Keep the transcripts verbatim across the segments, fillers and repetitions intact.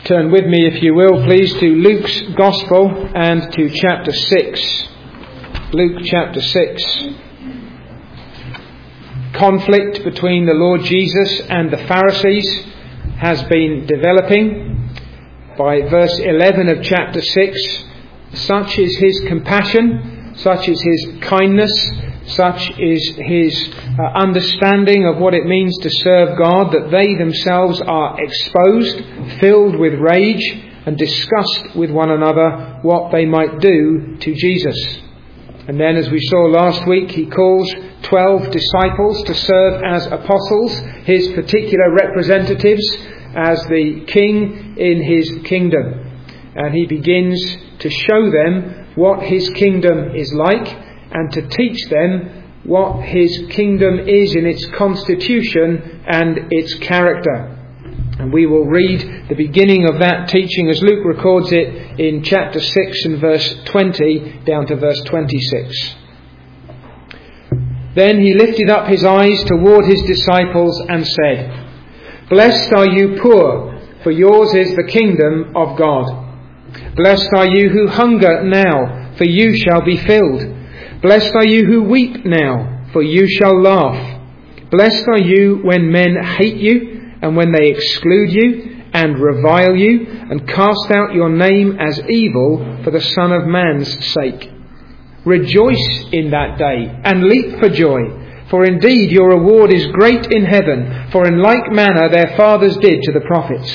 Turn with me, if you will, please, to Luke's Gospel and to chapter six. Luke chapter six. Conflict between the Lord Jesus and the Pharisees has been developing. By verse eleven of chapter six, such is his compassion, such is his kindness, such is his uh, understanding of what it means to serve God, that they themselves are exposed, filled with rage, and discussed with one another what they might do to Jesus. And then, as we saw last week, he calls twelve disciples to serve as apostles, his particular representatives as the king in his kingdom. And he begins to show them what his kingdom is like, and to teach them what his kingdom is in its constitution and its character. And we will read the beginning of that teaching as Luke records it in chapter six and verse twenty down to verse twenty-six. Then he lifted up his eyes toward his disciples and said, "Blessed are you poor, for yours is the kingdom of God. Blessed are you who hunger now, for you shall be filled. Blessed are you who weep now, for you shall laugh. Blessed are you when men hate you, and when they exclude you, and revile you, and cast out your name as evil for the Son of Man's sake. Rejoice in that day, and leap for joy, for indeed your reward is great in heaven, for in like manner their fathers did to the prophets.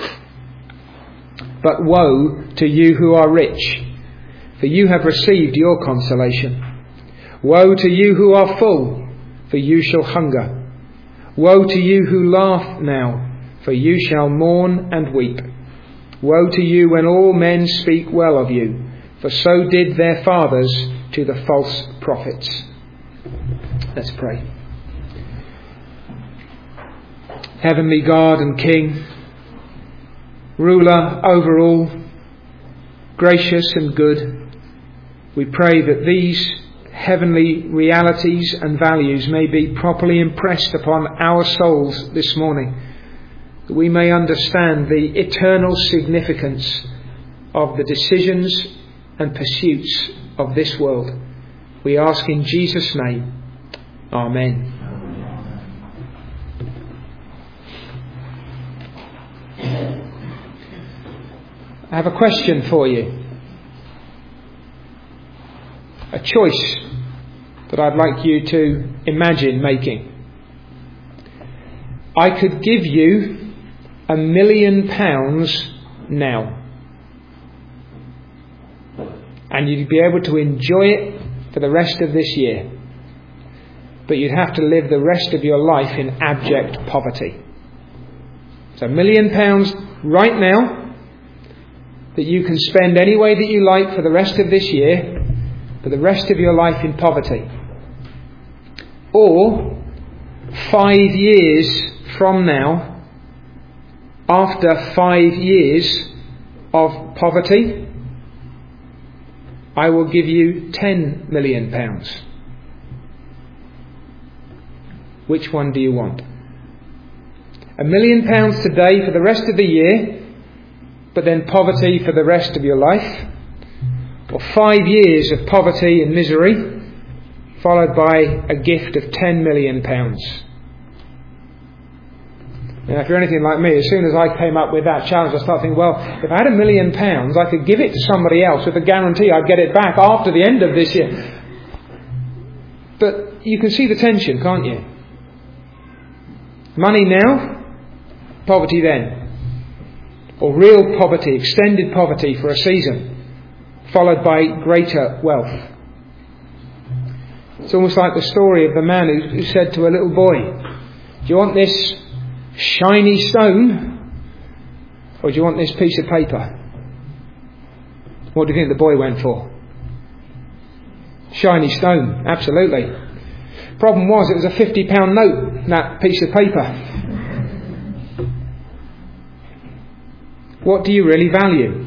But woe to you who are rich, for you have received your consolation. Woe to you who are full, for you shall hunger. Woe to you who laugh now, for you shall mourn and weep. Woe to you when all men speak well of you, for so did their fathers to the false prophets." Let's pray. Heavenly God and King, ruler over all, gracious and good, we pray that these heavenly realities and values may be properly impressed upon our souls this morning, that we may understand the eternal significance of the decisions and pursuits of this world. We ask in Jesus' name. Amen. I have a question for you. A choice that I'd like you to imagine making. I could give you a million pounds now, and you'd be able to enjoy it for the rest of this year, but you'd have to live the rest of your life in abject poverty. So a million pounds right now that you can spend any way that you like for the rest of this year, for the rest of your life in poverty. Or five years from now, after five years of poverty, I will give you ten million pounds. Which one do you want? A million pounds today for the rest of the year, but then poverty for the rest of your life? Or five years of poverty and misery, followed by a gift of ten million pounds. Now, if you're anything like me, as soon as I came up with that challenge, I started thinking, well, if I had a million pounds, I could give it to somebody else with a guarantee I'd get it back after the end of this year. But you can see the tension, can't you? Money now, poverty then. Or real poverty, extended poverty for a season, followed by greater wealth. It's almost like the story of the man who, who said to a little boy, "Do you want this shiny stone, or do you want this piece of paper?" What do you think the boy went for? Shiny stone, absolutely. Problem was, it was a fifty pound note, that piece of paper. What do you really value?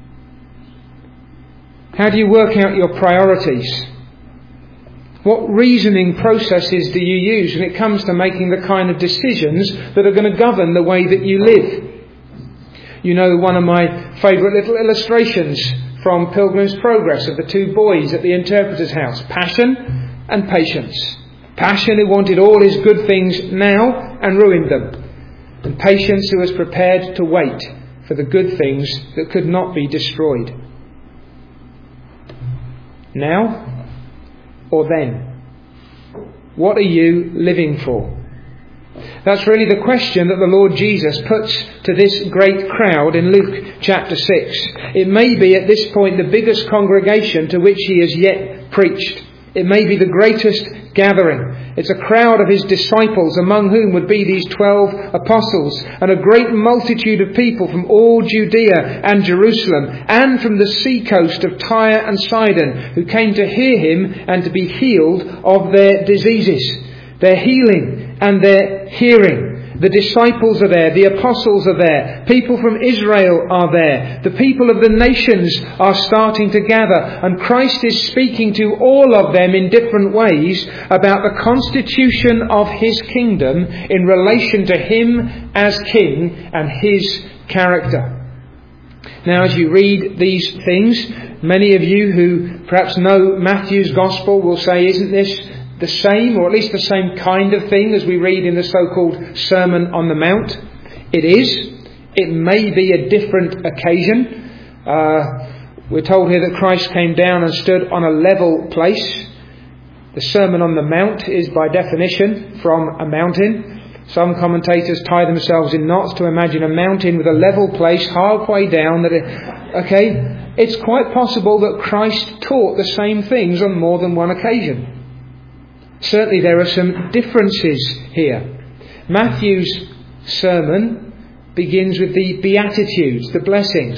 How do you work out your priorities? What reasoning processes do you use when it comes to making the kind of decisions that are going to govern the way that you live? You know one of my favourite little illustrations from Pilgrim's Progress of the two boys at the interpreter's house. Passion and patience. Passion who wanted all his good things now and ruined them. And patience who was prepared to wait for the good things that could not be destroyed. Now or then? What are you living for? That's really the question that the Lord Jesus puts to this great crowd in Luke chapter six. It may be at this point the biggest congregation to which he has yet preached. It may be the greatest gathering. It's a crowd of his disciples, among whom would be these twelve apostles, and a great multitude of people from all Judea and Jerusalem, and from the sea coast of Tyre and Sidon, who came to hear him and to be healed of their diseases. Their healing and their hearing. The disciples are there, the apostles are there, people from Israel are there, the people of the nations are starting to gather, and Christ is speaking to all of them in different ways about the constitution of his kingdom in relation to him as king and his character. Now, as you read these things, many of you who perhaps know Matthew's Gospel will say, isn't this the same, or at least the same kind of thing as we read in the so-called Sermon on the Mount? It is. It may be a different occasion. Uh, we're told here that Christ came down and stood on a level place. The Sermon on the Mount is by definition from a mountain. Some commentators tie themselves in knots to imagine a mountain with a level place halfway down. That it, okay, it's quite possible that Christ taught the same things on more than one occasion. Certainly there are some differences here. Matthew's sermon begins with the Beatitudes, the blessings.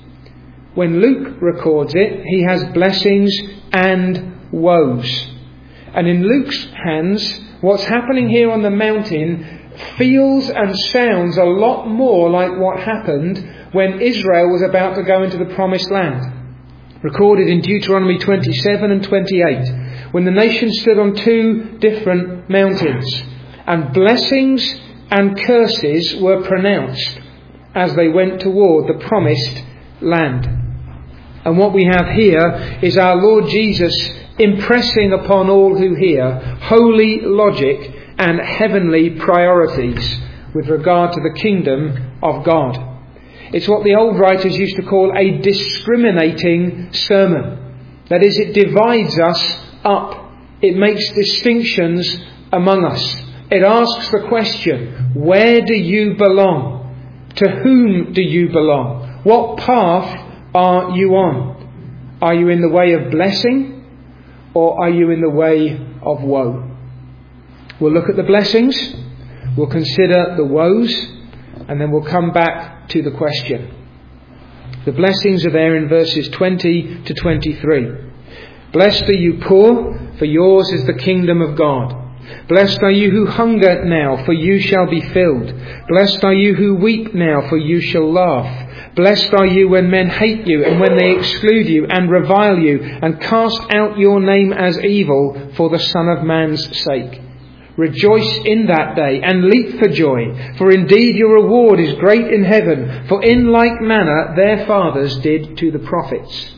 When Luke records it, he has blessings and woes. And in Luke's hands, what's happening here on the mountain feels and sounds a lot more like what happened when Israel was about to go into the promised land. Recorded in Deuteronomy twenty-seven and twenty-eight. When the nation stood on two different mountains, and blessings and curses were pronounced as they went toward the promised land. And what we have here is our Lord Jesus impressing upon all who hear holy logic and heavenly priorities with regard to the kingdom of God. It's what the old writers used to call a discriminating sermon. That is, it divides us up. It makes distinctions among us. It asks the question, where do you belong? To whom do you belong? What path are you on? Are you in the way of blessing, or are you in the way of woe? We'll look at the blessings, we'll consider the woes, and then we'll come back to the question. The blessings are there in verses twenty to twenty-three. Blessed are you poor, for yours is the kingdom of God. Blessed are you who hunger now, for you shall be filled. Blessed are you who weep now, for you shall laugh. Blessed are you when men hate you, and when they exclude you, and revile you, and cast out your name as evil for the Son of Man's sake. Rejoice in that day, and leap for joy, for indeed your reward is great in heaven, for in like manner their fathers did to the prophets.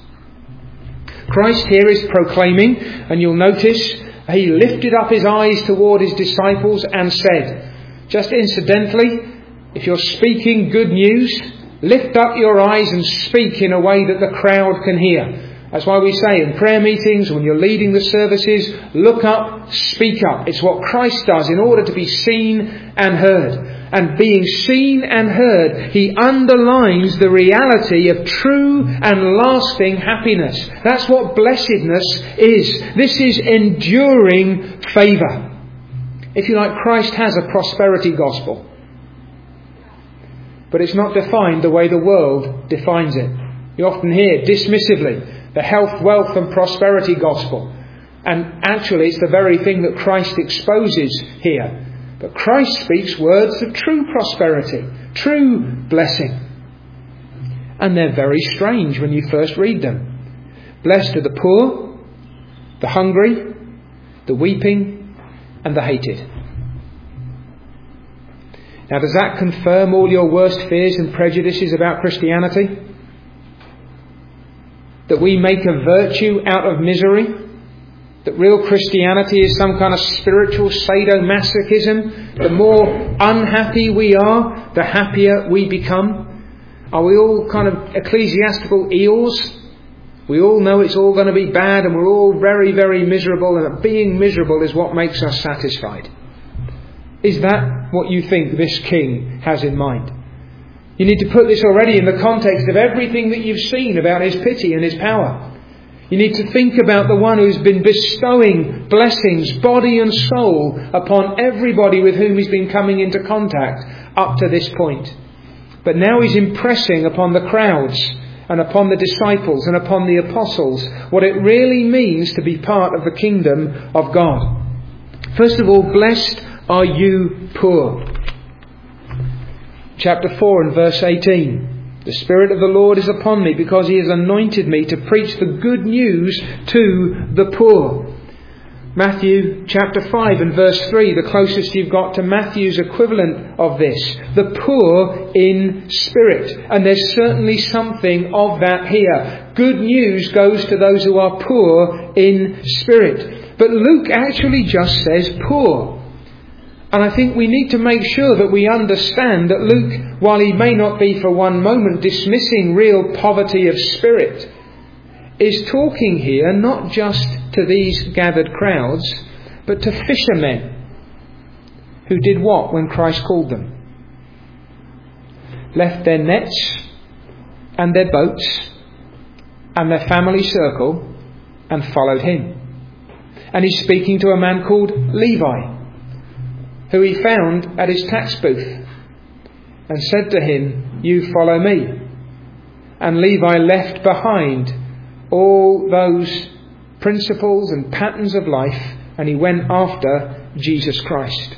Christ here is proclaiming, and you'll notice he lifted up his eyes toward his disciples and said, just incidentally, if you're speaking good news, lift up your eyes and speak in a way that the crowd can hear. That's why we say in prayer meetings, when you're leading the services, look up, speak up. It's what Christ does in order to be seen and heard. And being seen and heard, he underlines the reality of true and lasting happiness. That's what blessedness is. This is enduring favour. If you like, Christ has a prosperity gospel. But it's not defined the way the world defines it. You often hear dismissively the health, wealth and prosperity gospel. And actually it's the very thing that Christ exposes here. But Christ speaks words of true prosperity, true blessing. And they're very strange when you first read them. Blessed are the poor, the hungry, the weeping and the hated. Now, does that confirm all your worst fears and prejudices about Christianity? That we make a virtue out of misery? That real Christianity is some kind of spiritual sadomasochism? The more unhappy we are, the happier we become? Are we all kind of ecclesiastical eels? We all know it's all going to be bad and we're all very, very miserable, and that being miserable is what makes us satisfied. Is that what you think this king has in mind? You need to put this already in the context of everything that you've seen about his pity and his power. You need to think about the one who's been bestowing blessings, body and soul, upon everybody with whom he's been coming into contact up to this point. But now he's impressing upon the crowds and upon the disciples and upon the apostles what it really means to be part of the kingdom of God. First of all, blessed are you poor. Chapter four and verse eighteen. The Spirit of the Lord is upon me, because he has anointed me to preach the good news to the poor. Matthew chapter five and verse three, the closest you've got to Matthew's equivalent of this. The poor in spirit. And there's certainly something of that here. Good news goes to those who are poor in spirit. But Luke actually just says poor. And I think we need to make sure that we understand that Luke, while he may not be for one moment dismissing real poverty of spirit, is talking here not just to these gathered crowds, but to fishermen who did what when Christ called them? Left their nets and their boats and their family circle and followed him. And he's speaking to a man called Levi, who he found at his tax booth, and said to him, "You follow me." And Levi left behind all those principles and patterns of life, and he went after Jesus Christ.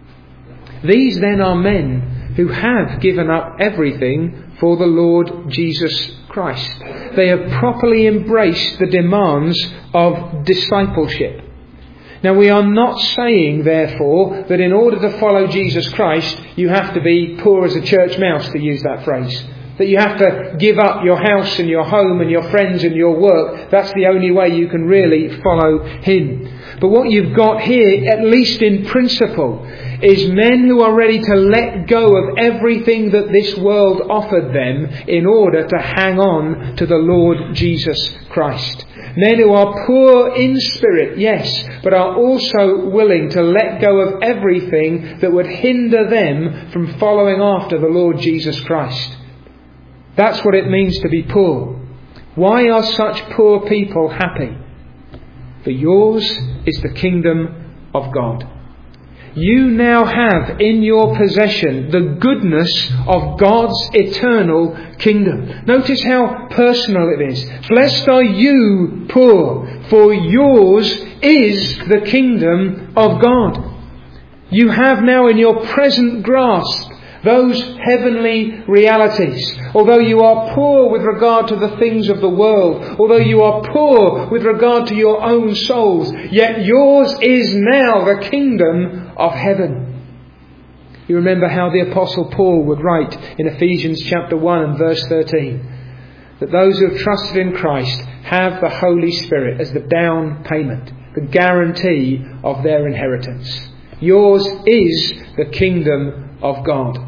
These then are men who have given up everything for the Lord Jesus Christ. They have properly embraced the demands of discipleship. Now, we are not saying, therefore, that in order to follow Jesus Christ, you have to be poor as a church mouse, to use that phrase. That you have to give up your house and your home and your friends and your work. That's the only way you can really follow him. But what you've got here, at least in principle, is men who are ready to let go of everything that this world offered them in order to hang on to the Lord Jesus Christ. Men who are poor in spirit, yes, but are also willing to let go of everything that would hinder them from following after the Lord Jesus Christ. That's what it means to be poor. Why are such poor people happy? For yours is the kingdom of God. You now have in your possession the goodness of God's eternal kingdom. Notice how personal it is. Blessed are you poor, for yours is the kingdom of God. You have now in your present grasp those heavenly realities. Although you are poor with regard to the things of the world, although you are poor with regard to your own souls, yet yours is now the kingdom of heaven. You remember how the Apostle Paul would write in Ephesians chapter one and verse thirteen, that those who have trusted in Christ have the Holy Spirit as the down payment, the guarantee of their inheritance. Yours is the kingdom of God.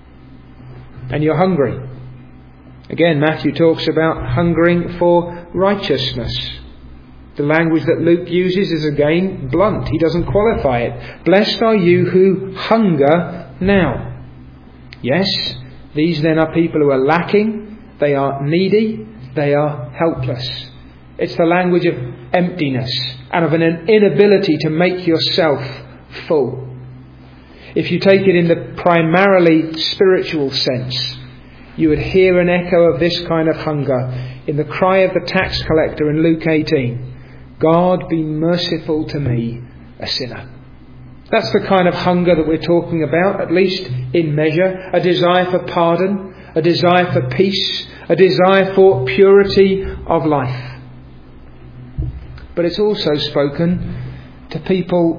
And you're hungry. Again, Matthew talks about hungering for righteousness. The language that Luke uses is again blunt. He doesn't qualify it. Blessed are you who hunger now. Yes, these then are people who are lacking. They are needy. They are helpless. It's the language of emptiness and of an inability to make yourself full. If you take it in the primarily spiritual sense, you would hear an echo of this kind of hunger in the cry of the tax collector in Luke eighteen. God, be merciful to me, a sinner. That's the kind of hunger that we're talking about, at least in measure. A desire for pardon, a desire for peace, a desire for purity of life. But it's also spoken to people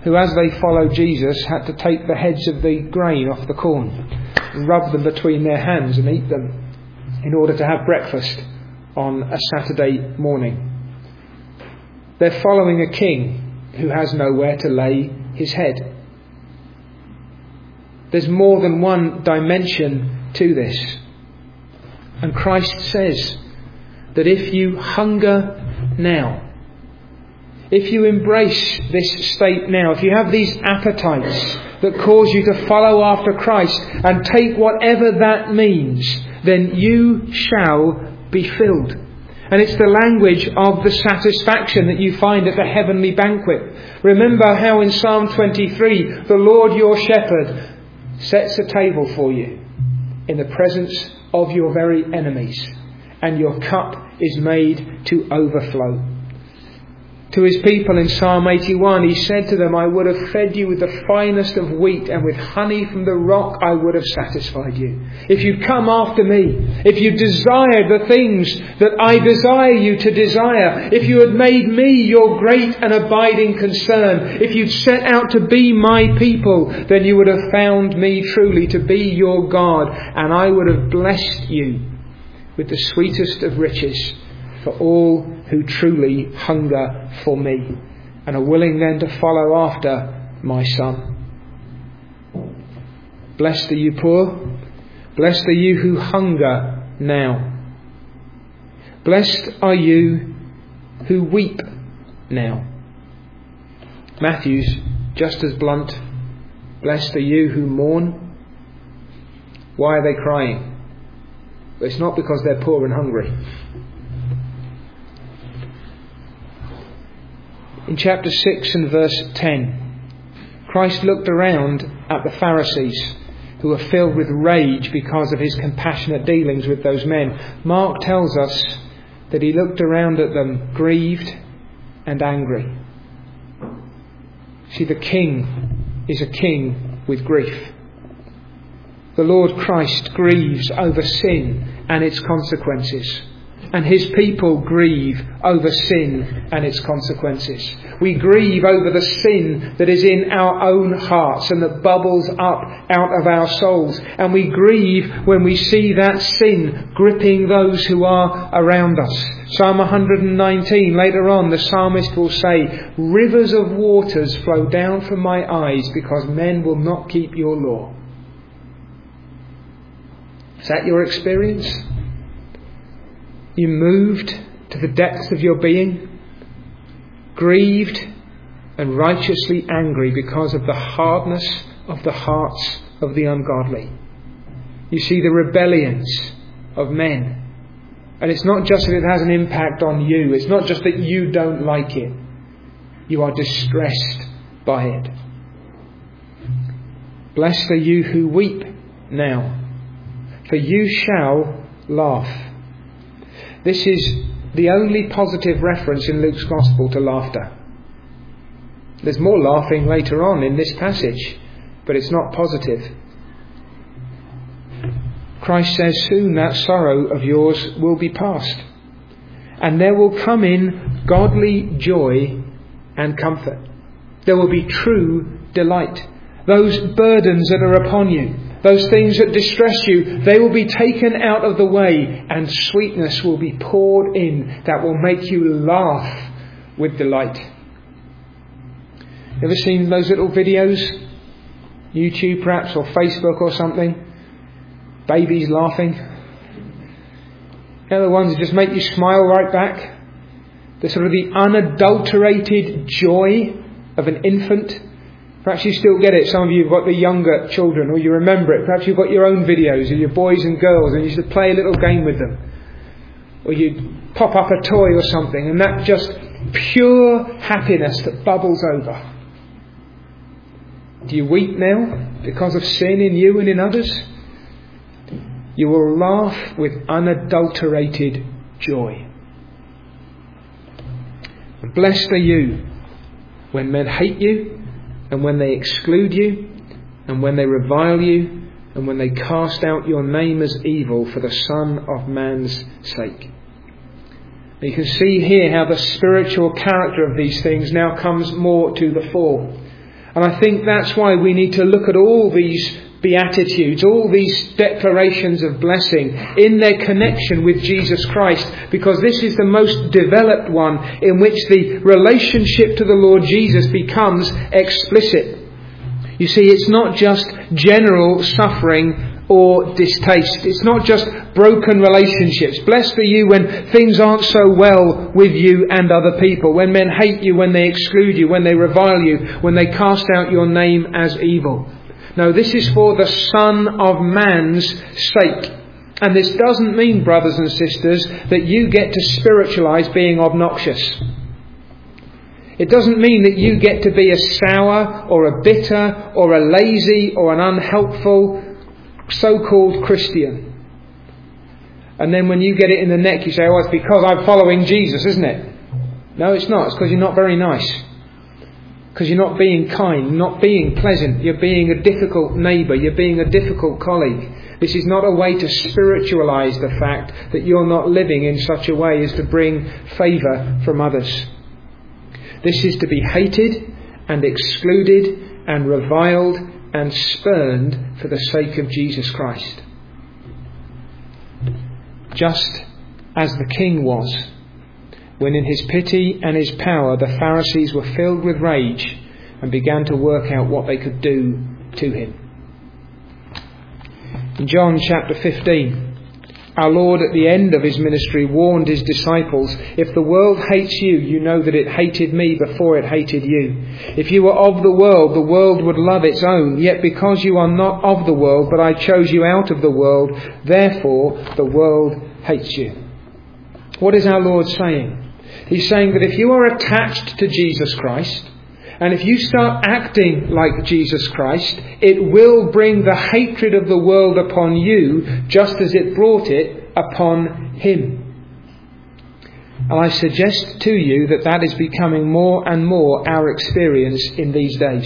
who, as they followed Jesus, had to take the heads of the grain off the corn and rub them between their hands and eat them in order to have breakfast on a Saturday morning. They're following a king who has nowhere to lay his head. There's more than one dimension to this. And Christ says that if you hunger now, if you embrace this state now, if you have these appetites that cause you to follow after Christ and take whatever that means, then you shall be filled. And it's the language of the satisfaction that you find at the heavenly banquet. Remember how in Psalm twenty-three, the Lord your shepherd sets a table for you in the presence of your very enemies, and your cup is made to overflow. To his people in Psalm eighty-one, he said to them, I would have fed you with the finest of wheat, and with honey from the rock I would have satisfied you. If you'd come after me, if you desired the things that I desire you to desire, if you had made me your great and abiding concern, if you'd set out to be my people, then you would have found me truly to be your God, and I would have blessed you with the sweetest of riches for all who truly hunger for me and are willing then to follow after my Son. Blessed are you poor. Blessed are you who hunger now. Blessed are you who weep now. Matthew's just as blunt. Blessed are you who mourn. Why are they crying? Well, it's not because they're poor and hungry. In chapter six and verse ten, Christ looked around at the Pharisees who were filled with rage because of his compassionate dealings with those men. Mark tells us that he looked around at them grieved and angry. See, the king is a king with grief. The Lord Christ grieves over sin and its consequences. And his people grieve over sin and its consequences. We grieve over the sin that is in our own hearts and that bubbles up out of our souls. And we grieve when we see that sin gripping those who are around us. Psalm one nineteen, later on, the psalmist will say, rivers of waters flow down from my eyes because men will not keep your law. Is that your experience? You moved to the depths of your being, grieved and righteously angry because of the hardness of the hearts of the ungodly. You see the rebellions of men. And it's not just that it has an impact on you. It's not just that you don't like it. You are distressed by it. Blessed are you who weep now, for you shall laugh. This is the only positive reference in Luke's Gospel to laughter. There's more laughing later on in this passage, but it's not positive. Christ says soon that sorrow of yours will be past, and there will come in godly joy and comfort. There will be true delight. Those burdens that are upon you, those things that distress you, they will be taken out of the way, and sweetness will be poured in that will make you laugh with delight. Ever seen those little videos? YouTube perhaps, or Facebook or something? Babies laughing. They're the ones that just make you smile right back. The sort of the unadulterated joy of an infant. Perhaps you still get it. Some of you have got the younger children, or you remember it. Perhaps you've got your own videos of your boys and girls, and you used to play a little game with them. Or you pop up a toy or something, and that just pure happiness that bubbles over. Do you weep now because of sin in you and in others? You will laugh with unadulterated joy. And blessed are you when men hate you, and when they exclude you, and when they revile you, and when they cast out your name as evil for the Son of Man's sake. And you can see here how the spiritual character of these things now comes more to the fore. And I think that's why we need to look at all these Beatitudes, all these declarations of blessing in their connection with Jesus Christ, because this is the most developed one in which the relationship to the Lord Jesus becomes explicit. You see, it's not just general suffering or distaste. It's not just broken relationships. Blessed are you when things aren't so well with you and other people, when men hate you, when they exclude you, when they revile you, when they cast out your name as evil. No, this is for the Son of Man's sake. And this doesn't mean, brothers and sisters, that you get to spiritualize being obnoxious. It doesn't mean that you get to be a sour or a bitter or a lazy or an unhelpful so-called Christian. And then when you get it in the neck, you say, oh, it's because I'm following Jesus, isn't it? No, it's not. It's because you're not very nice. Because you're not being kind, not being pleasant. You're being a difficult neighbour. You're being a difficult colleague. This is not a way to spiritualise the fact that you're not living in such a way as to bring favour from others. This is to be hated and excluded and reviled and spurned for the sake of Jesus Christ. Just as the king was, when in his pity and his power the Pharisees were filled with rage and began to work out what they could do to him. In John chapter fifteen, our Lord at the end of his ministry warned his disciples, if the world hates you, you know that it hated me before it hated you. If you were of the world, the world would love its own. Yet because you are not of the world, but I chose you out of the world, therefore the world hates you. What is our Lord saying? He's saying that if you are attached to Jesus Christ, and if you start acting like Jesus Christ, it will bring the hatred of the world upon you, just as it brought it upon him. And I suggest to you that that is becoming more and more our experience in these days.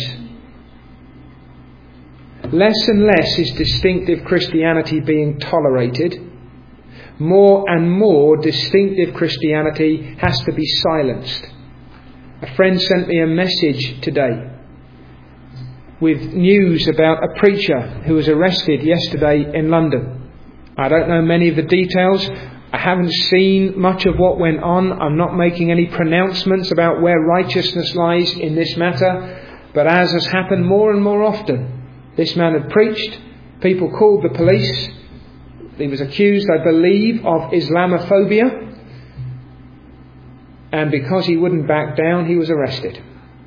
Less and less is distinctive Christianity being tolerated. More and more distinctive Christianity has to be silenced. A friend sent me a message today with news about a preacher who was arrested yesterday in London. I don't know many of the details. I haven't seen much of what went on. I'm not making any pronouncements about where righteousness lies in this matter. But as has happened more and more often, this man had preached. People called the police. He was accused, I believe, of Islamophobia. And because he wouldn't back down, he was arrested.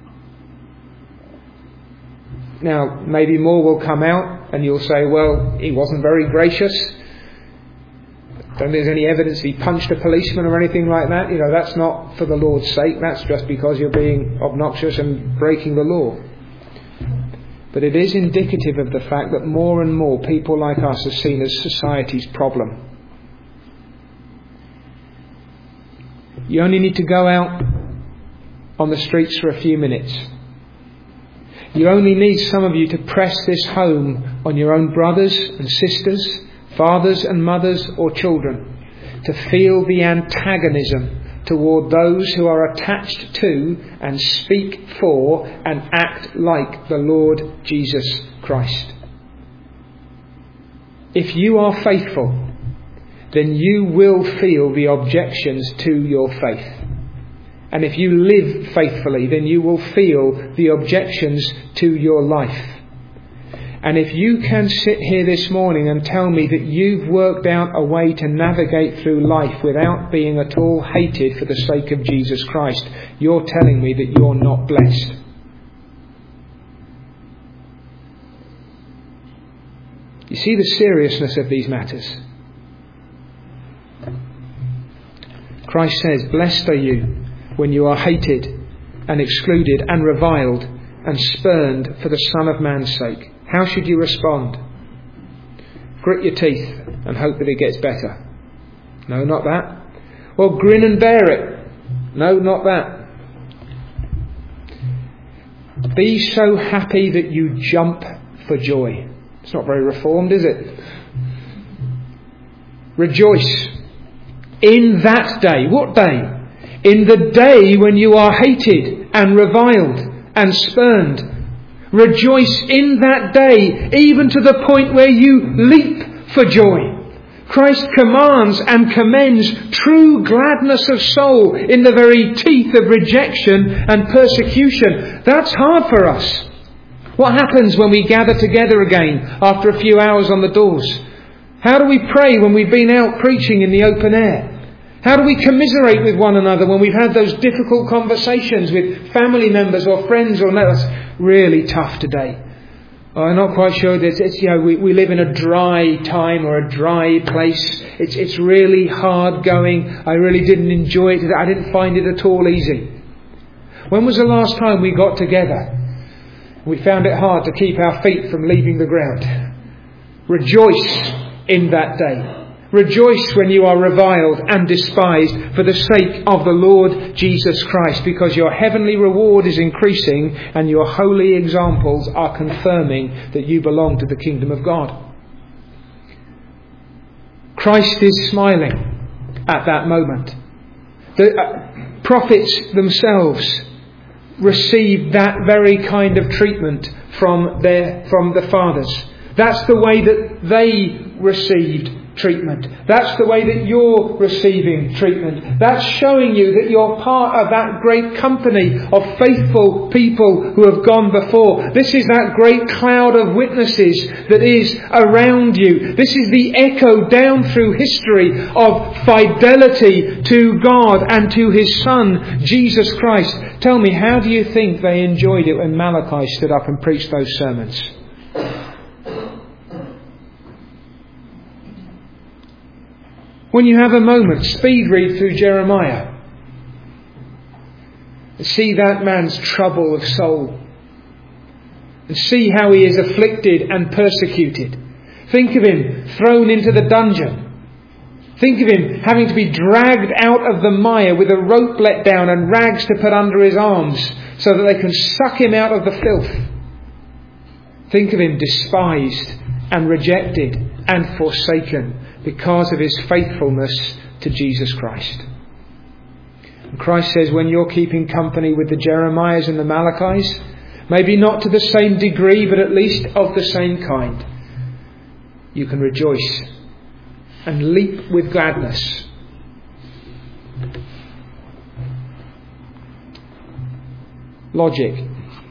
Now, maybe more will come out and you'll say, well, he wasn't very gracious. I don't think there's any evidence he punched a policeman or anything like that. You know, that's not for the Lord's sake. That's just because you're being obnoxious and breaking the law. But it is indicative of the fact that more and more people like us are seen as society's problem. You only need to go out on the streets for a few minutes. You only need, some of you, to press this home on your own brothers and sisters, fathers and mothers or children, to feel the antagonism toward those who are attached to and speak for and act like the Lord Jesus Christ. If you are faithful, then you will feel the objections to your faith. And if you live faithfully, then you will feel the objections to your life. And if you can sit here this morning and tell me that you've worked out a way to navigate through life without being at all hated for the sake of Jesus Christ, you're telling me that you're not blessed. You see the seriousness of these matters. Christ says, blessed are you when you are hated and excluded and reviled and spurned for the Son of Man's sake. How should you respond? Grit your teeth and hope that it gets better? No, not that. Well, grin and bear it? No, not that. Be so happy that you jump for joy. It's not very reformed, is it? Rejoice in that day. What day? In the day when you are hated and reviled and spurned Rejoice in that day, even to the point where you leap for joy. Christ commands and commends true gladness of soul in the very teeth of rejection and persecution. That's hard for us. What happens when we gather together again after a few hours on the doors? How do we pray when we've been out preaching in the open air? How do we commiserate with one another when we've had those difficult conversations with family members or friends or no? That's really tough today. Oh, I'm not quite sure that it's, you know, we, we live in a dry time or a dry place. It's it's really hard going. I really didn't enjoy it. I didn't find it at all easy. When was the last time we got together? We found it hard to keep our feet from leaving the ground. Rejoice in that day. Rejoice when you are reviled and despised for the sake of the Lord Jesus Christ, because your heavenly reward is increasing and your holy examples are confirming that you belong to the kingdom of God. Christ is smiling at that moment. The uh, prophets themselves received that very kind of treatment from their from the fathers. That's the way that they received treatment. That's the way that you're receiving treatment. That's showing you that you're part of that great company of faithful people who have gone before. This is that great cloud of witnesses that is around you. This is the echo down through history of fidelity to God and to His Son, Jesus Christ. Tell me, how do you think they enjoyed it when Malachi stood up and preached those sermons? When you have a moment, speed read through Jeremiah. See that man's trouble of soul. And see how he is afflicted and persecuted. Think of him thrown into the dungeon. Think of him having to be dragged out of the mire with a rope let down and rags to put under his arms so that they can suck him out of the filth. Think of him despised and rejected and forsaken because of his faithfulness to Jesus Christ. And Christ says, when you're keeping company with the Jeremiahs and the Malachis, maybe not to the same degree, but at least of the same kind, you can rejoice and leap with gladness. Logic,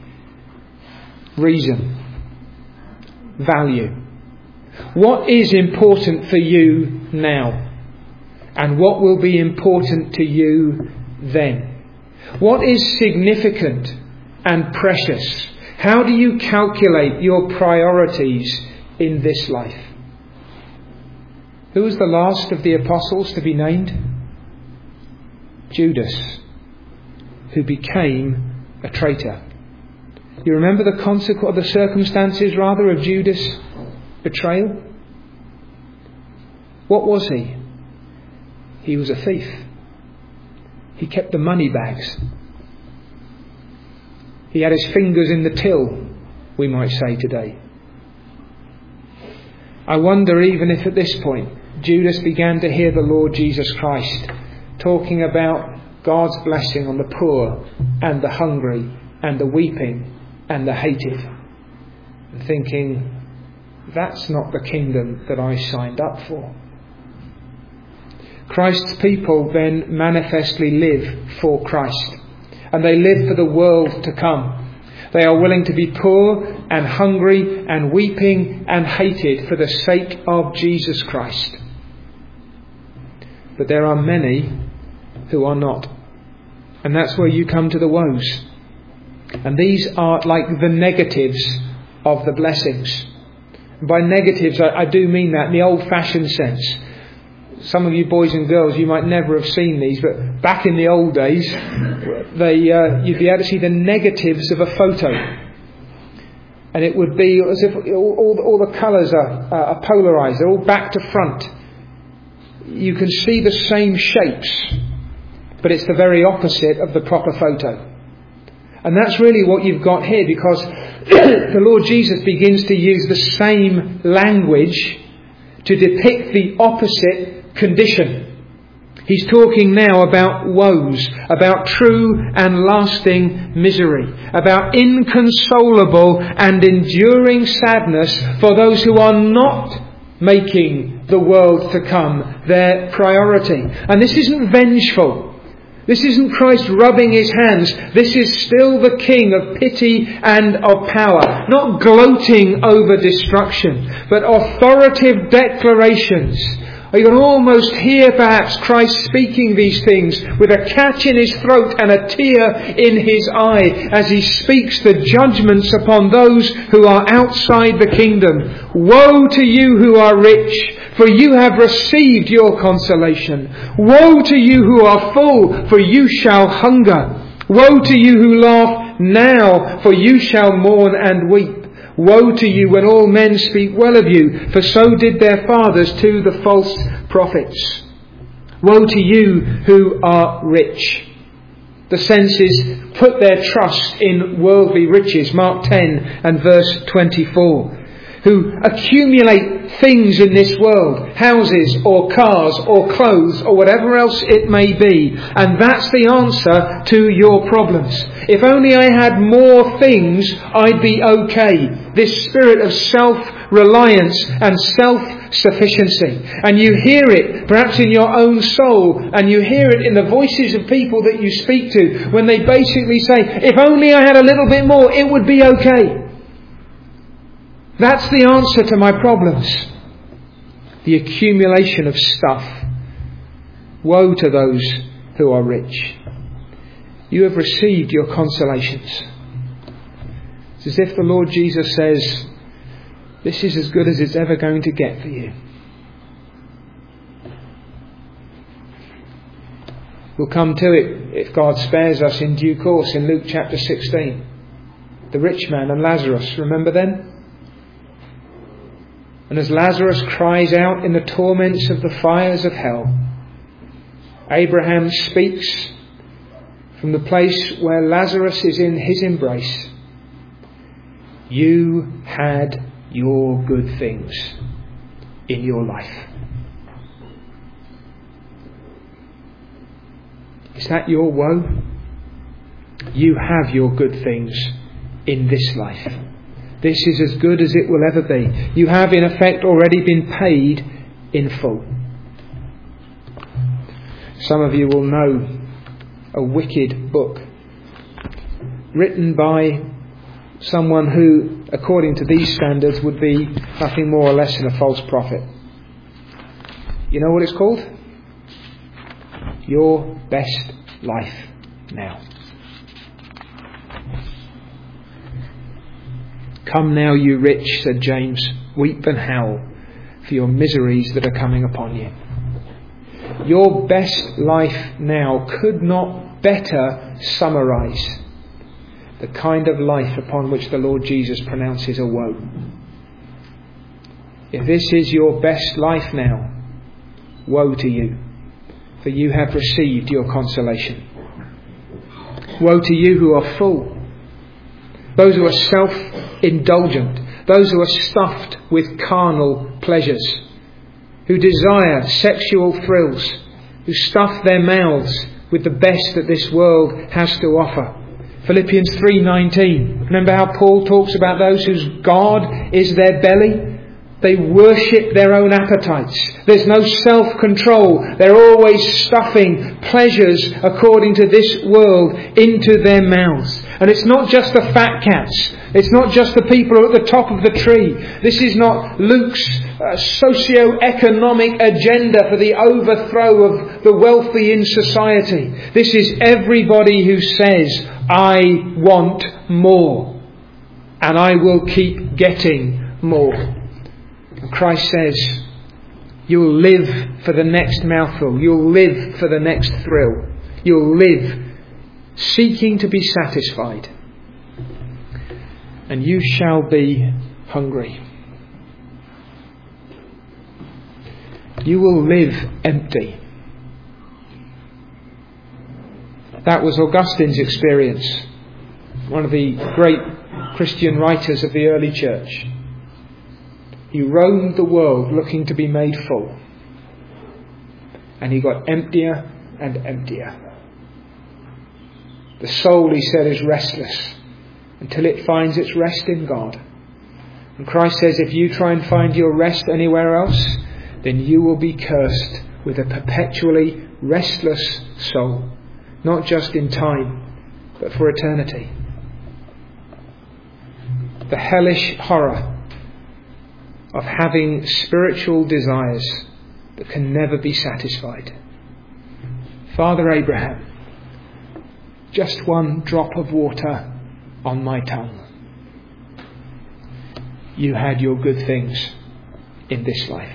reason, value. What is important for you now? And what will be important to you then? What is significant and precious? How do you calculate your priorities in this life? Who was the last of the apostles to be named? Judas, who became a traitor. You remember the consequence, the circumstances rather, of Judas' betrayal? What was he? He was a thief. He kept the money bags. He had his fingers in the till, we might say today. I wonder even if at this point Judas began to hear the Lord Jesus Christ talking about God's blessing on the poor and the hungry and the weeping and the hated, and thinking, that's not the kingdom that I signed up for. Christ's people then manifestly live for Christ, and they live for the world to come. They are willing to be poor and hungry and weeping and hated for the sake of Jesus Christ. But there are many who are not. And that's where you come to the woes. And these are like the negatives of the blessings. And by negatives, I, I do mean that in the old-fashioned sense. Some of you boys and girls, you might never have seen these, but back in the old days, they uh, you'd be able to see the negatives of a photo. And it would be as if all, all, all the colours are, uh, are polarised. They're all back to front. You can see the same shapes, but it's the very opposite of the proper photo. And that's really what you've got here, because the Lord Jesus begins to use the same language to depict the opposite condition. He's talking now about woes, about true and lasting misery, about inconsolable and enduring sadness for those who are not making the world to come their priority. And this isn't vengeful. This isn't Christ rubbing his hands. This is still the King of pity and of power. Not gloating over destruction, but authoritative declarations. You can almost hear perhaps Christ speaking these things with a catch in his throat and a tear in his eye as he speaks the judgments upon those who are outside the kingdom. Woe to you who are rich, for you have received your consolation. Woe to you who are full, for you shall hunger. Woe to you who laugh now, for you shall mourn and weep. Woe to you when all men speak well of you, for so did their fathers to the false prophets. Woe to you who are rich. The sense is, put their trust in worldly riches. Mark ten and verse twenty-four. Who accumulate things in this world, houses or cars or clothes or whatever else it may be. And that's the answer to your problems. If only I had more things, I'd be okay. This spirit of self-reliance and self-sufficiency. And you hear it perhaps in your own soul, and you hear it in the voices of people that you speak to when they basically say, if only I had a little bit more, it would be okay. That's the answer to my problems. The accumulation of stuff. Woe to those who are rich. You have received your consolations. It's as if the Lord Jesus says, this is as good as it's ever going to get for you. We'll come to it, if God spares us, in due course in Luke chapter sixteen. The rich man and Lazarus, remember then? And as Lazarus cries out in the torments of the fires of hell, Abraham speaks from the place where Lazarus is in his embrace. You had your good things in your life. Is that your woe? You have your good things in this life. This is as good as it will ever be. You have in effect already been paid in full. Some of you will know a wicked book written by someone who, according to these standards, would be nothing more or less than a false prophet. You know what it's called? Your Best Life Now. Come now, you rich, said James, weep and howl for your miseries that are coming upon you. Your best life now could not better summarise the kind of life upon which the Lord Jesus pronounces a woe. If this is your best life now, woe to you, for you have received your consolation. Woe to you who are full, those who are self-indulgent, those who are stuffed with carnal pleasures, who desire sexual thrills, who stuff their mouths with the best that this world has to offer. Philippians three nineteen. Remember how Paul talks about those whose God is their belly? They worship their own appetites. There's no self-control. They're always stuffing pleasures according to this world into their mouths. And it's not just the fat cats. It's not just the people who are at the top of the tree. This is not Luke's uh, socio-economic agenda for the overthrow of the wealthy in society. This is everybody who says, I want more. And I will keep getting more. Christ says, you'll live for the next mouthful. You'll live for the next thrill. You'll live seeking to be satisfied. And you shall be hungry. You will live empty. That was Augustine's experience, one of the great Christian writers of the early church. He roamed the world looking to be made full. And he got emptier and emptier. The soul, he said, is restless until it finds its rest in God. And Christ says, if you try and find your rest anywhere else, then you will be cursed with a perpetually restless soul. Not just in time, but for eternity. The hellish horror of having spiritual desires that can never be satisfied. Father Abraham, just one drop of water on my tongue. You had your good things in this life.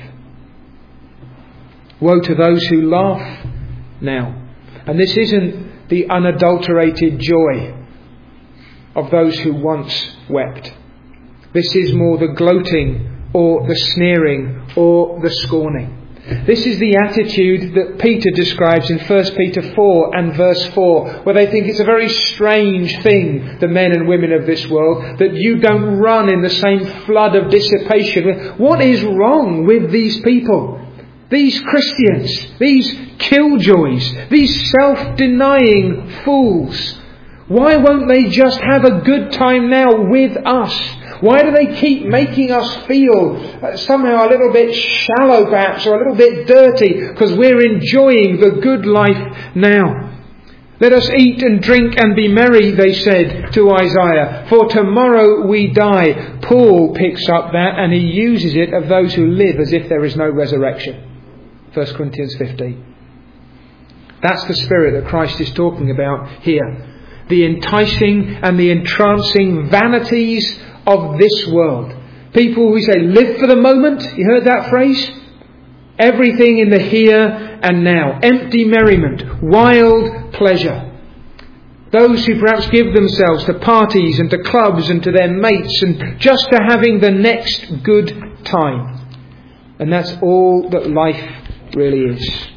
Woe to those who laugh now. And this isn't the unadulterated joy of those who once wept. This is more the gloating or the sneering or the scorning. This is the attitude that Peter describes in First Peter four and verse four, where they think it's a very strange thing, the men and women of this world, that you don't run in the same flood of dissipation. What is wrong with these people? These Christians, these killjoys, these self-denying fools. Why won't they just have a good time now with us? Why do they keep making us feel somehow a little bit shallow perhaps, or a little bit dirty, because we're enjoying the good life now? Let us eat and drink and be merry, they said to Isaiah, for tomorrow we die. Paul picks up that and he uses it of those who live as if there is no resurrection. First Corinthians fifteen. That's the spirit that Christ is talking about here. The enticing and the entrancing vanities of this world. People who say, live for the moment. You heard that phrase? Everything in the here and now. Empty merriment. Wild pleasure. Those who perhaps give themselves to parties and to clubs and to their mates and just to having the next good time. And that's all that life really is.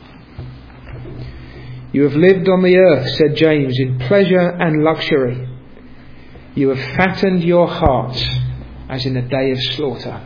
You have lived on the earth, said James, in pleasure and luxury. You have fattened your hearts as in a day of slaughter.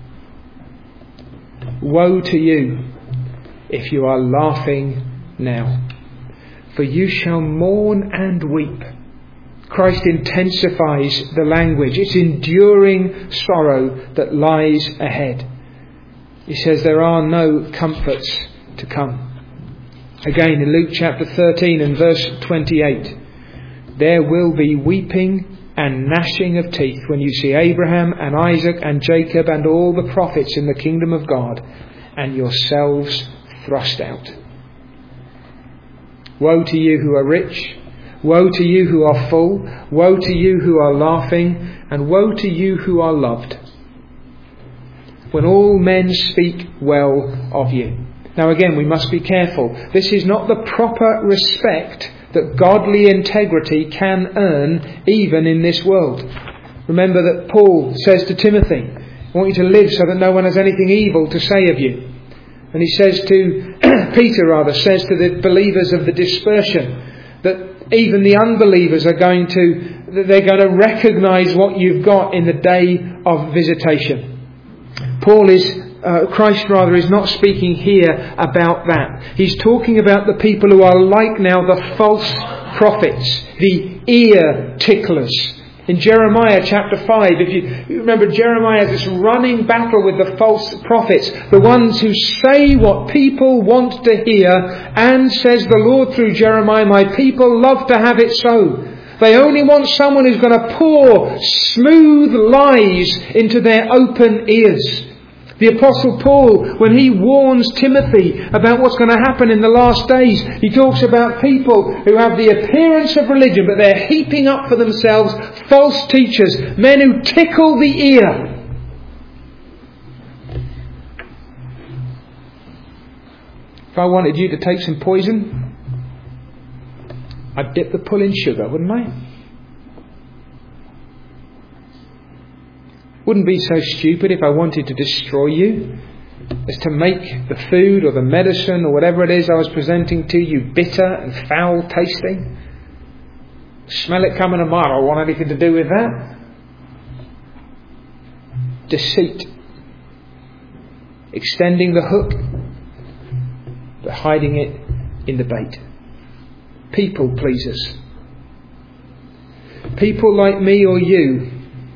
Woe to you if you are laughing now, for you shall mourn and weep. Christ intensifies the language. It's enduring sorrow that lies ahead. He says there are no comforts to come. Again in Luke chapter thirteen and verse twenty-eight, there will be weeping and gnashing of teeth when you see Abraham and Isaac and Jacob and all the prophets in the kingdom of God, and yourselves thrust out. Woe to you who are rich, woe to you who are full, woe to you who are laughing, and woe to you who are loved, when all men speak well of you. Now again, we must be careful. This is not the proper respect that godly integrity can earn even in this world. Remember that Paul says to Timothy, I want you to live so that no one has anything evil to say of you. And he says to, Peter rather, says to the believers of the dispersion, that even the unbelievers are going to, that they're going to recognise what you've got in the day of visitation. Paul is, uh, Christ rather, is not speaking here about that. He's talking about the people who are like now the false prophets, the ear ticklers. In Jeremiah chapter five, if you remember, Jeremiah has this running battle with the false prophets, the ones who say what people want to hear, and says the Lord through Jeremiah, my people love to have it so. They only want someone who's going to pour smooth lies into their open ears. The Apostle Paul, when he warns Timothy about what's going to happen in the last days, he talks about people who have the appearance of religion, but they're heaping up for themselves false teachers, men who tickle the ear. If I wanted you to take some poison, I'd dip the pull in sugar, wouldn't I? Wouldn't be so stupid if I wanted to destroy you as to make the food or the medicine or whatever it is I was presenting to you bitter and foul tasting. Smell it coming a mile. I don't want anything to do with that. Deceit. Extending the hook. but hiding it in the bait. People pleasers. People like me or you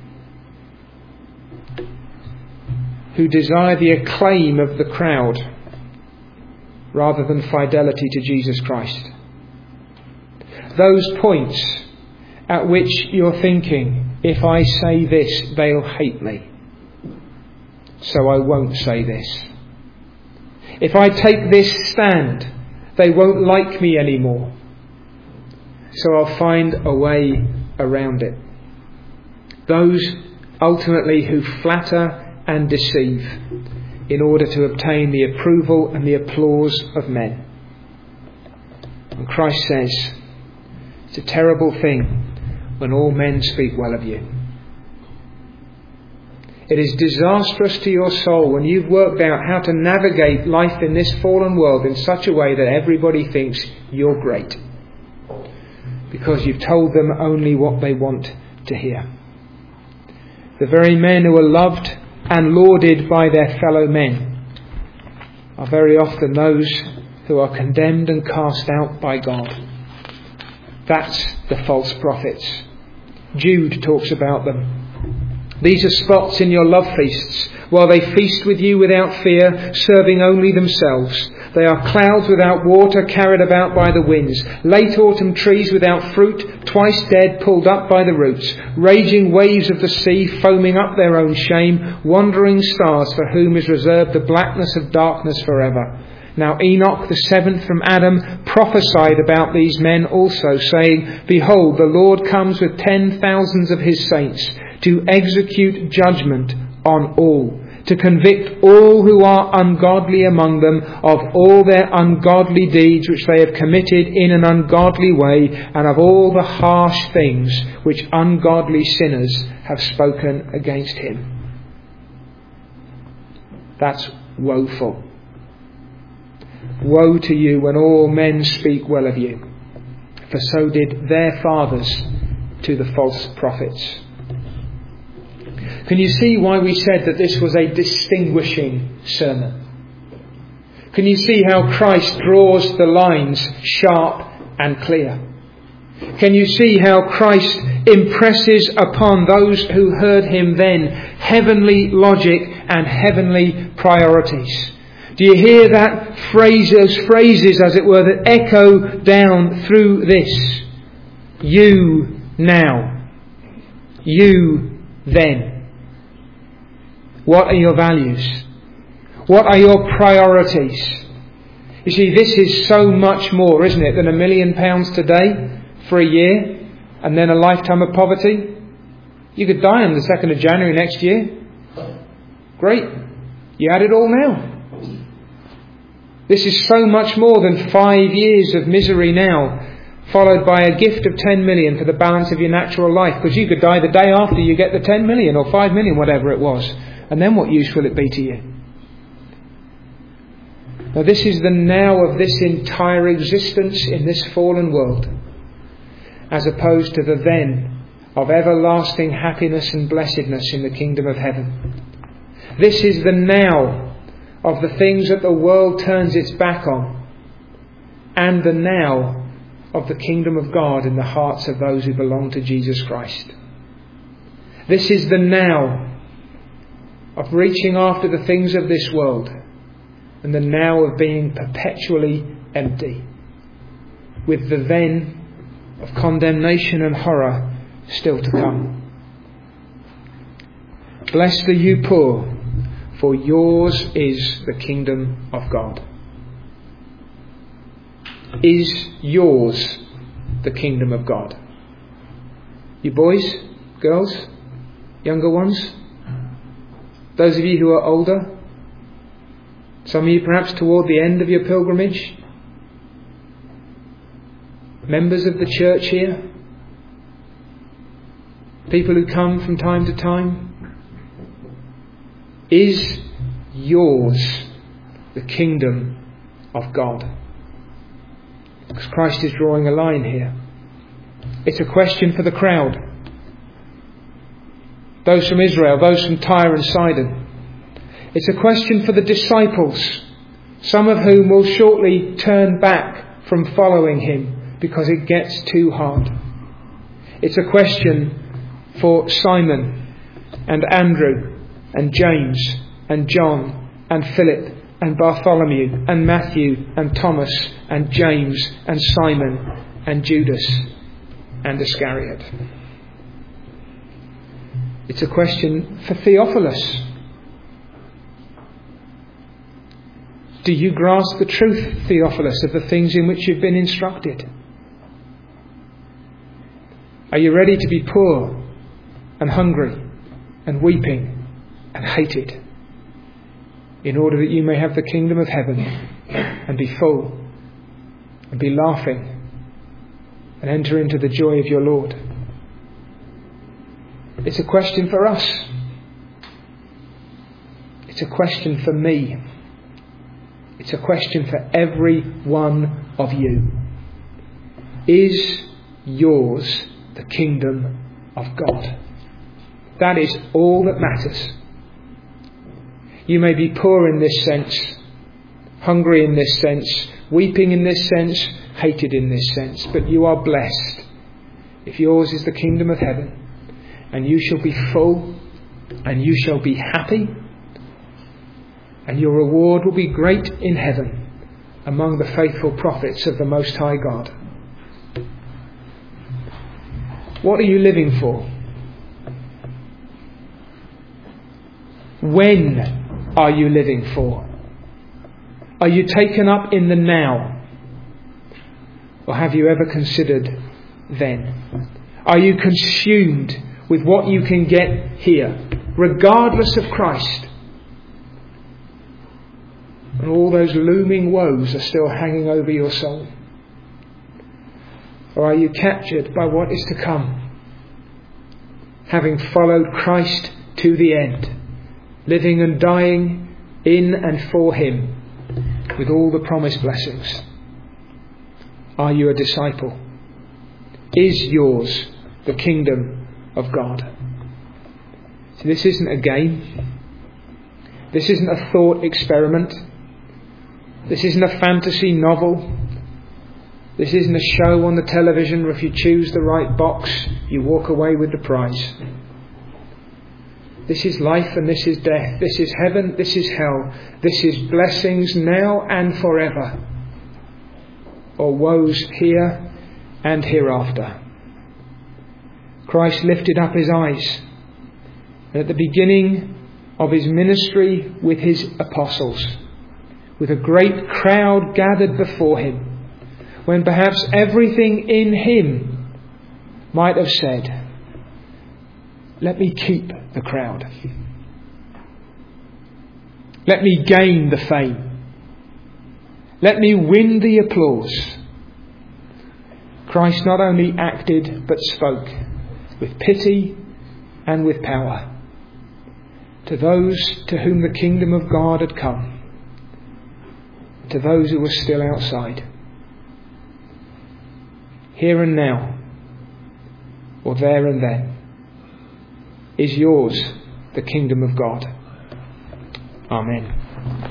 who desire the acclaim of the crowd rather than fidelity to Jesus Christ. Those points at which you're thinking, if I say this, they'll hate me, so I won't say this. If I take this stand, they won't like me anymore, so I'll find a way around it. Those ultimately who flatter and deceive in order to obtain the approval and the applause of men. And Christ says, it's a terrible thing when all men speak well of you. It is disastrous to your soul when you've worked out how to navigate life in this fallen world in such a way that everybody thinks you're great, because you've told them only what they want to hear. The very men who are loved and lauded by their fellow men are very often those who are condemned and cast out by God. That's the false prophets. Jude talks about them. These are spots in your love feasts, while they feast with you without fear, serving only themselves. They are clouds without water, carried about by the winds. Late autumn trees without fruit, twice dead, pulled up by the roots. Raging waves of the sea, foaming up their own shame. Wandering stars, for whom is reserved the blackness of darkness forever. Now Enoch, the seventh from Adam, prophesied about these men also, saying, Behold, the Lord comes with ten thousands of his saints, to execute judgment on all, to convict all who are ungodly among them of all their ungodly deeds which they have committed in an ungodly way, and of all the harsh things which ungodly sinners have spoken against him. That's woeful. Woe to you when all men speak well of you, for so did their fathers to the false prophets. Can you see why we said that this was a distinguishing sermon? Can you see how Christ draws the lines sharp and clear? Can you see how Christ impresses upon those who heard him then heavenly logic and heavenly priorities? Do you hear that phrase, those phrases, as it were, that echo down through this? You now. You then. What are your values? What are your priorities? You see, this is so much more, isn't it, than a million pounds today for a year and then a lifetime of poverty? You could die on the second of January next year. Great. You had it all now. This is so much more than five years of misery now, followed by a gift of ten million for the balance of your natural life, because you could die the day after you get the ten million or five million, whatever it was. And then what use will it be to you? Now this is the now of this entire existence in this fallen world, as opposed to the then of everlasting happiness and blessedness in the kingdom of heaven. This is the now of the things that the world turns its back on, and the now of the kingdom of God in the hearts of those who belong to Jesus Christ. This is the now of reaching after the things of this world, and the now of being perpetually empty, with the then of condemnation and horror still to come. Blessed are you poor, for yours is the kingdom of God. Is yours the kingdom of God? You boys, girls, younger ones, those of you who are older, some of you perhaps toward the end of your pilgrimage, members of the church here, people who come from time to time, is yours the kingdom of God? Because Christ is drawing a line here. It's a question for the crowd. Those from Israel, those from Tyre and Sidon. It's a question for the disciples some of whom will shortly turn back from following him because it gets too hard. It's a question for Simon and Andrew and James and John and Philip and Bartholomew and Matthew and Thomas and James and Simon and Judas and Iscariot. It's a question for Theophilus. Do you grasp the truth, Theophilus, of the things in which you've been instructed? Are you ready to be poor and hungry and weeping and hated in order that you may have the kingdom of heaven and be full and be laughing and enter into the joy of your Lord? It's a question for us. It's a question for me. It's a question for every one of you. Is yours the kingdom of God? That is all that matters. You may be poor in this sense, hungry in this sense, weeping in this sense, hated in this sense, but you are blessed if yours is the kingdom of heaven, and you shall be full, and you shall be happy, and your reward will be great in heaven among the faithful prophets of the Most High God. What are you living for? When are you living for? Are you taken up in the now? Or have you ever considered then? Are you consumed with what you can get here, regardless of Christ? And all those looming woes are still hanging over your soul? Or are you captured by what is to come, having followed Christ to the end, living and dying in and for him with all the promised blessings? Are you a disciple? Is yours the kingdom of God? So this isn't a game. This isn't a thought experiment. This isn't a fantasy novel. This isn't a show on the television where if you choose the right box, you walk away with the prize. This is life and this is death. This is heaven, this is hell. This is blessings now and forever, or woes here and hereafter. Christ lifted up his eyes at the beginning of his ministry with his apostles, with a great crowd gathered before him, when perhaps everything in him might have said, let me keep the crowd. Let me gain the fame. Let me win the applause. Christ not only acted but spoke with pity and with power to those to whom the kingdom of God had come, to those who were still outside. Here and now, or there and then, is yours the kingdom of God. Amen.